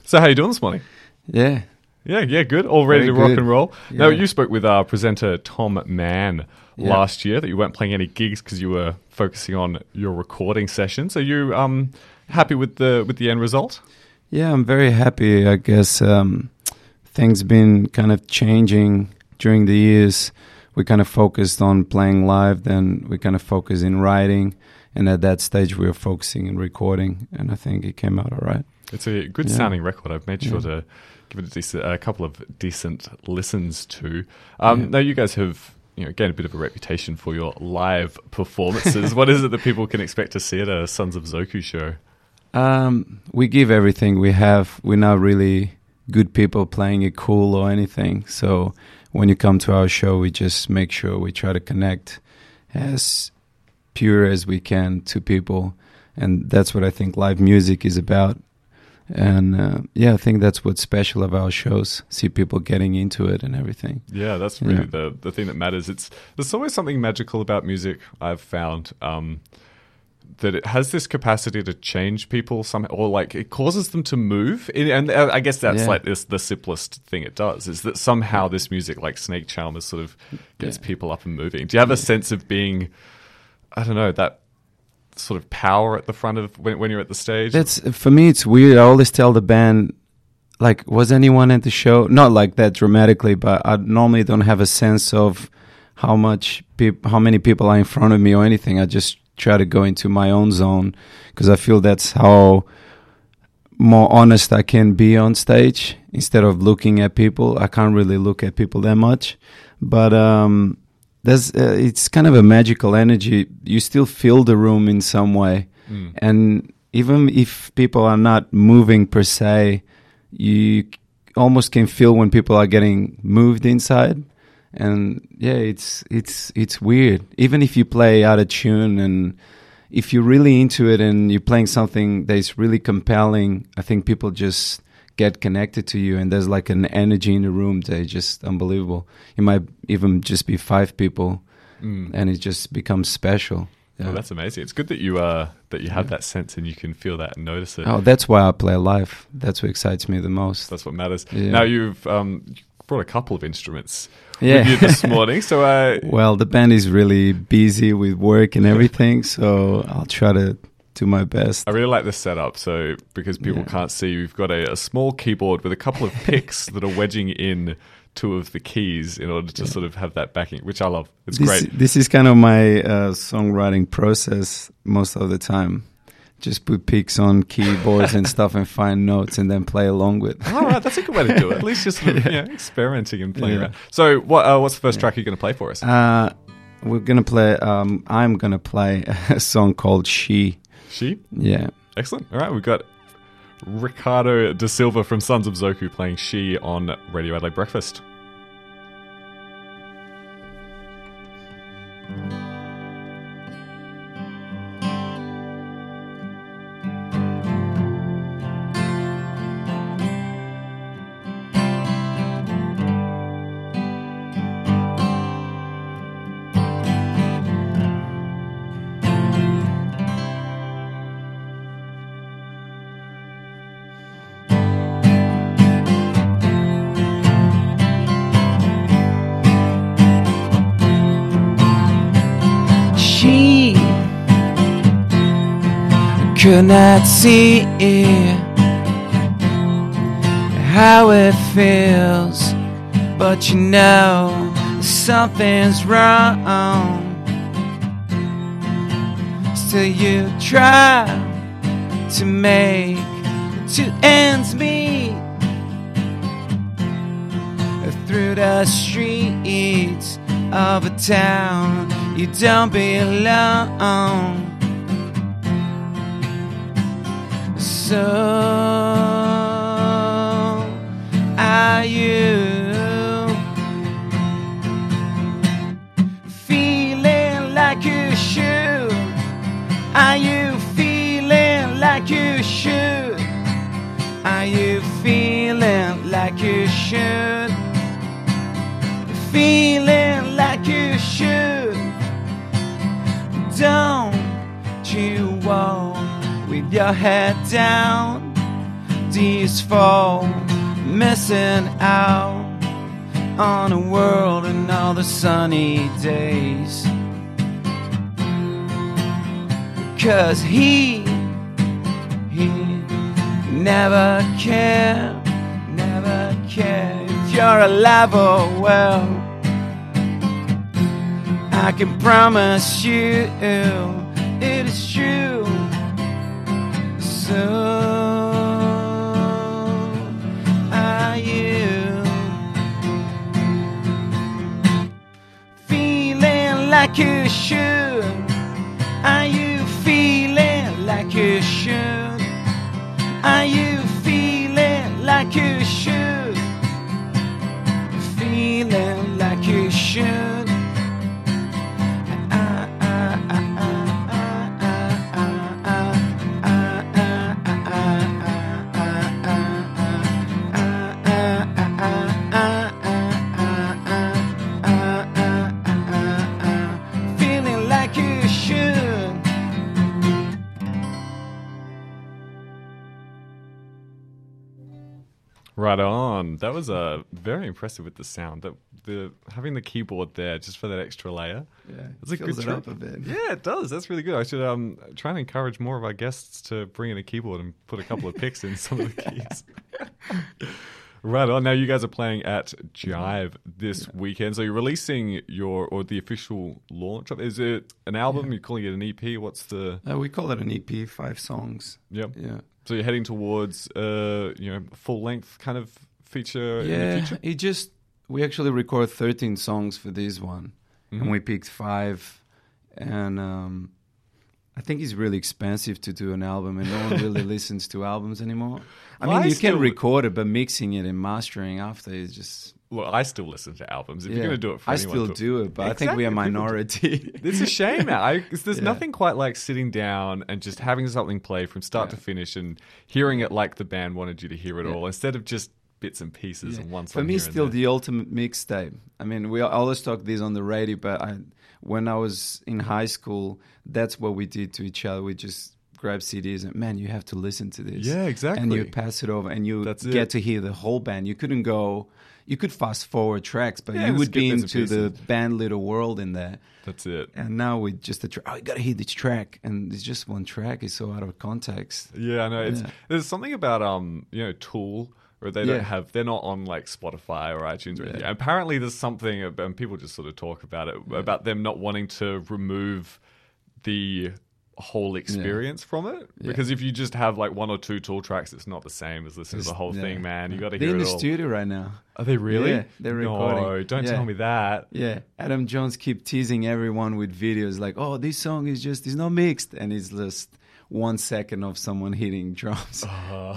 So how you doing this morning? Yeah. Yeah, good. All ready Very to rock good. and roll. Yeah. Now, you spoke with presenter Tom Mann last year that you weren't playing any gigs because you were focusing on your recording sessions. Are you happy with the end result? Yeah, I'm very happy. I guess things been kind of changing during the years. We kind of focused on playing live, then we kind of focused in writing, and at that stage we were focusing in recording, and I think it came out all right. It's a good sounding record. I've made sure to give it a couple of decent listens to. Now, you guys have gained a bit of a reputation for your live performances. What is it that people can expect to see at a Sons of Zoku show? We give everything we have. We're not really good people playing it cool or anything. So when you come to our show, we just make sure we try to connect as pure as we can to people. And that's what I think live music is about. And I think that's what's special of our shows. See people getting into it and everything. Yeah, that's really the thing that matters. There's always something magical about music, I've found, that it has this capacity to change people somehow, or like it causes them to move. And I guess that's like the simplest thing it does, is that somehow this music, like Snake Charmers, sort of gets people up and moving. Do you have a sense of being, I don't know, that sort of power at the front of when you're at the stage? That's, for me, it's weird. I always tell the band, like, was anyone at the show? Not like that dramatically, but I normally don't have a sense of how many people are in front of me or anything. I just try to go into my own zone because I feel that's how more honest I can be on stage. Instead of looking at people, I can't really look at people that much, but it's kind of a magical energy. You still feel the room in some way. And even if people are not moving per se, you almost can feel when people are getting moved inside. And it's weird. Even if you play out of tune, and if you're really into it and you're playing something that's really compelling, I think people just get connected to you, and there's like an energy in the room that's just unbelievable. It might even just be 5 people, and it just becomes special. Oh, that's amazing. It's good that you have that sense and you can feel that and notice it. Oh, that's why I play live. That's what excites me the most. That's what matters. Yeah. Now, you've brought a couple of instruments with you this morning. So, well, the band is really busy with work and everything, so I'll try to do my best. I really like this setup. So, because people can't see, you've got a small keyboard with a couple of picks that are wedging in 2 of the keys in order to sort of have that backing, which I love. It's great. This is kind of my songwriting process most of the time. Just put picks on keyboards and stuff and find notes and then play along with. All right, that's a good way to do it. At least just sort of, experimenting and playing around. So what's the first track you're going to play for us? We're going to play, I'm going to play a song called She. She? Yeah. Excellent. All right, we've got Ricardo Da Silva from Sons of Zoku playing She on Radio Adelaide Breakfast. She could not see how it feels, but you know something's wrong. Still you try to make 2 ends meet through the streets of a town you don't belong. So are you feeling like you should? Are you feeling like you should? Are you feeling like you should? Feeling like you should. Don't you walk with your head down. melodies fall, missing out on a world and all the sunny days. 'Cause he never cared if you're alive or well. I can promise you it is true. So are you feeling like you should? Are you feeling like you should? Are you feeling like you should? Feeling like you should. Feeling like you should. Right on. That was very impressive with the sound. The having the keyboard there just for that extra layer. Yeah, It's a fills good it trick. up a bit. Yeah, it does. That's really good. I should try and encourage more of our guests to bring in a keyboard and put a couple of picks in some of the keys. Right on. Now you guys are playing at Jive this weekend. So you're releasing the official launch of. Is it an album? You're calling it an EP? What's the? We call it an EP, 5 songs. Yep. Yeah. So you're heading towards full length kind of feature in the future. We actually record 13 songs for this one, and we picked 5, and I think it's really expensive to do an album, and no one really listens to albums anymore. I mean, you can record it, but mixing it and mastering after is just... Well, I still listen to albums. If you're going to do it for I anyone... still do it, but I think we are minority. It's a shame, man. There's nothing quite like sitting down and just having something play from start to finish and hearing it like the band wanted you to hear it all, instead of just bits and pieces and one song. For me, here still and there. the ultimate mixtape. I mean, we always talk this on the radio, but when I was in high school, that's what we did to each other. We just grab CDs and, man, you have to listen to this. Yeah, exactly. And you pass it over and you get to hear the whole band. You could fast forward tracks, but you would be into the band little world in there. That's it. And now with just you got to hear this track. And it's just one track. It's so out of context. Yeah, I know. There's something about, Tool, where they they're not on like Spotify or iTunes or anything. And apparently there's something, and people just sort of talk about it, about them not wanting to remove the whole experience from it, because if you just have like 1 or 2 Tool tracks, it's not the same as listening to the whole thing, man. You got to hear it all. They're in the studio right now. Are they really? Yeah, they're recording. No, don't tell me that. Yeah, Adam Jones keep teasing everyone with videos like, "Oh, this song is not mixed," and it's just 1 second of someone hitting drums.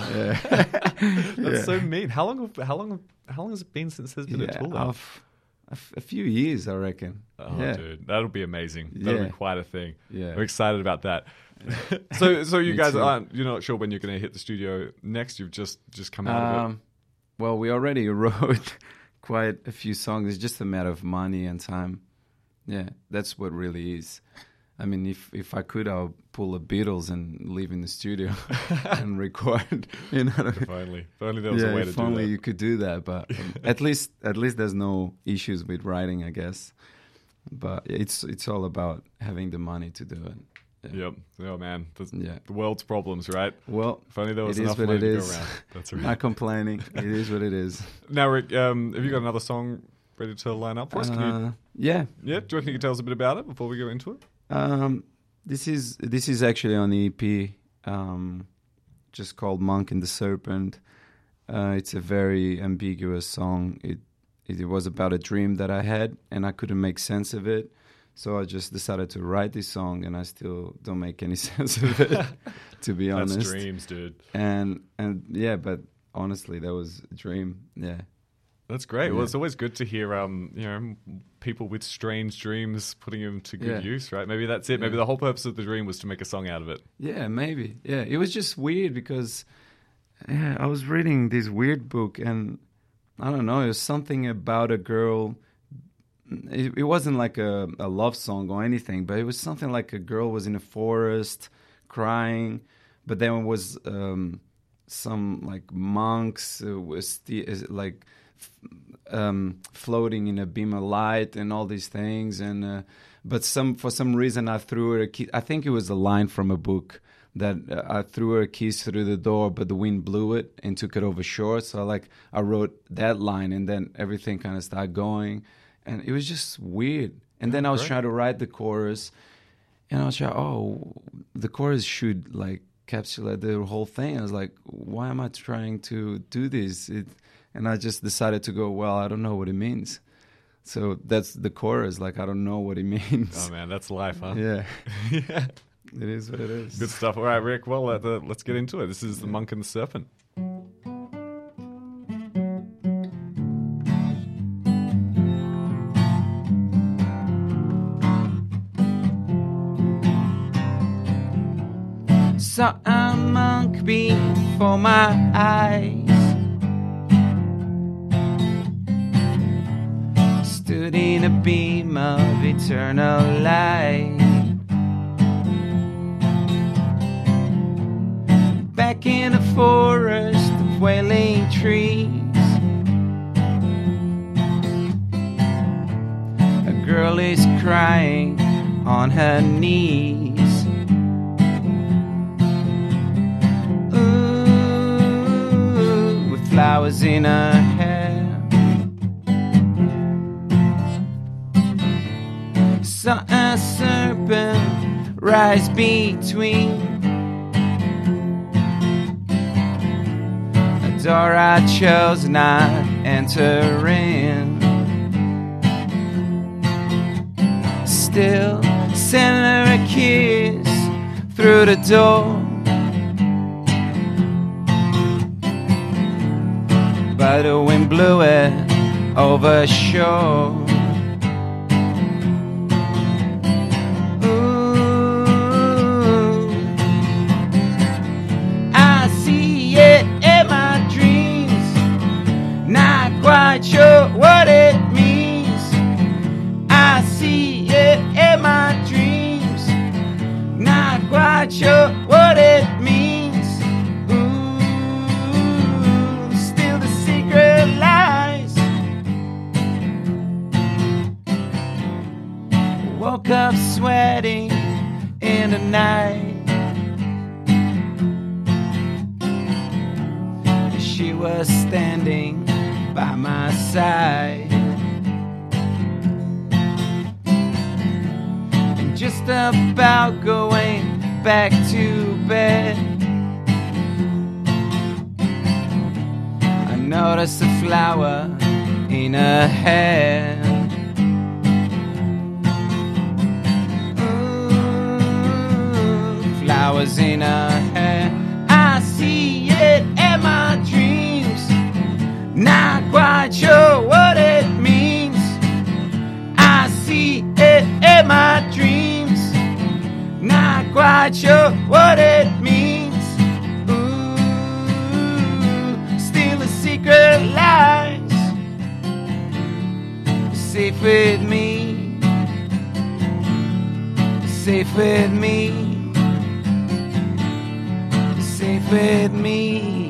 That's so mean. How long has it been since there's been a Tool out? A few years, I reckon. Oh, dude, that'll be amazing. That'll be quite a thing. Yeah, I'm excited about that. So you guys you're not sure when you're going to hit the studio next. You've just come out of it. Well, we already wrote quite a few songs. It's just a matter of money and time. Yeah, that's what really is. I mean, if I could, I'll pull the Beatles and live in the studio and record. You know, if only there was a way to do that. If only you could do that, but at least there's no issues with writing, I guess. But it's all about having the money to do it. Yep. Oh man, the world's problems, right? Well, if only there was enough money to go around. That's right. Not complaining. It is what it is. Now, Rick, have you got another song ready to line up for us? Yeah. Yeah. Do you reckon you could tell us a bit about it before we go into it? This is actually on the EP, just called Monk and the Serpent. It's a very ambiguous song. It was about a dream that I had, and I couldn't make sense of it. So I just decided to write this song, and I still don't make any sense of it, to be honest. That's dreams, dude. And yeah, but honestly, that was a dream. Yeah. That's great. Yeah. Well, it's always good to hear, people with strange dreams putting them to good use, right? Maybe that's it. Maybe the whole purpose of the dream was to make a song out of it. Yeah, maybe. Yeah, it was just weird because I was reading this weird book, and I don't know, it was something about a girl. It wasn't like a love song or anything, but it was something like a girl was in a forest crying, but then was some like monks floating in a beam of light and all these things. And but for some reason I threw her a kiss. I think it was a line from a book that I threw her a kiss through the door, but the wind blew it and took it over shore. So I wrote that line, and then everything kind of started going, and it was just weird. And then I was trying to write the chorus, and I was trying, the chorus should like encapsulate the whole thing. I was like, why am I trying to do this? And I just decided to go, well, I don't know what it means. So that's the chorus. Like, I don't know what it means. Oh man, that's life, huh? Yeah. Yeah. It is what it is. Good stuff. All right, Rick. Well, let's get into it. This is The Monk and the Serpent. Saw a monk before my eyes, stood in a beam of eternal light. Back in the forest of wailing trees, a girl is crying on her knees. Ooh, with flowers in her hair. Saw a serpent rise between door I chose not enter in. Still send her a kiss through the door, but the wind blew it over shore. Quite sure what it means. I see it in my dreams. Not quite sure what it means. Ooh, still the secret lies. Woke up sweating in the night. She was standing by my side, and just about going back to bed, I noticed a flower in her hair. Ooh, flowers in her hair. I see it in my dreams. Not quite sure what it means. I see it in my dreams. Not quite sure what it means. Ooh, still a secret lies. Safe with me. Safe with me. Safe with me.